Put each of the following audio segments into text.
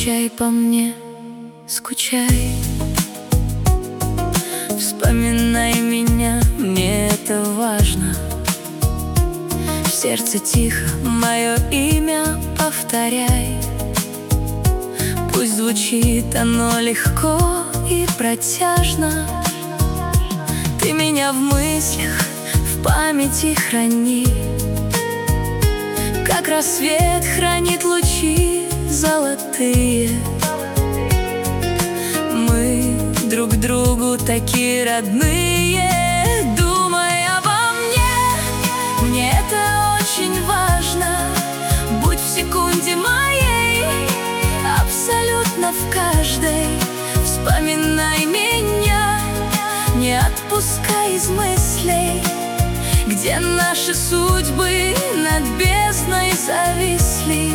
Скучай по мне, скучай. Вспоминай меня, мне это важно. В сердце тихо мое имя повторяй. Пусть звучит оно легко и протяжно. Ты меня в мыслях, в памяти храни, как рассвет хранит лучи золотые. Мы друг другу такие родные. Думай обо мне, мне это очень важно. Будь в секунде моей, абсолютно в каждой. Вспоминай меня, не отпускай из мыслей, где наши судьбы над бездной зависли.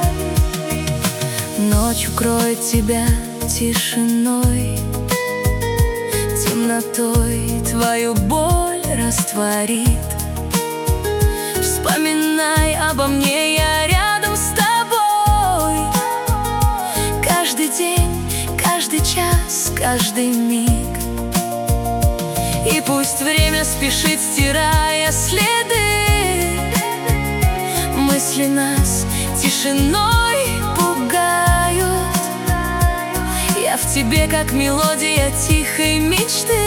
Ночь укроет тебя тишиной, темнотой твою боль растворит. Вспоминай обо мне, я рядом с тобой. Каждый день, каждый час, каждый миг. И пусть время спешит, стирая следы, мысли нас тишиной пугают. Я в тебе, как мелодия тихой мечты,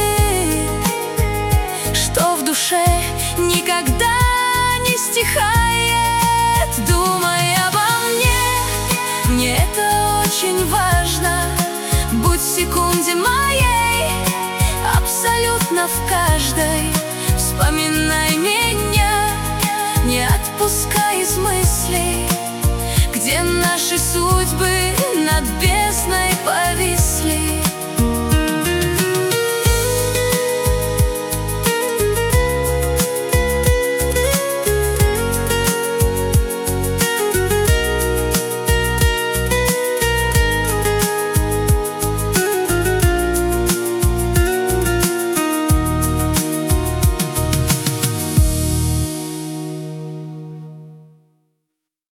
что в душе никогда не стихает. Думай обо мне, мне это очень важно. Будь в секунде моей, абсолютно в каждой. Вспоминай меня, не отпускай из мыслей, где наши судьбы над бездной